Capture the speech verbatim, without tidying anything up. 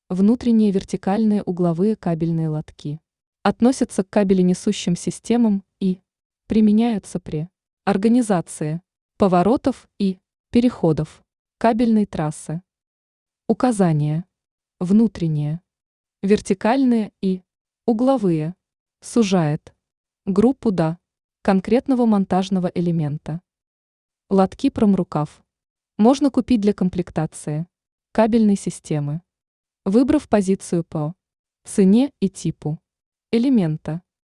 Внутренние вертикальные угловые кабельные лотки относятся к кабеленесущим системам и применяются при организации поворотов и переходов кабельной трассы. Указания. Внутренние, вертикальные и угловые сужает группу до конкретного монтажного элемента. Лотки промрукав можно купить для комплектации кабельной системы, выбрав позицию по цене и типу элемента.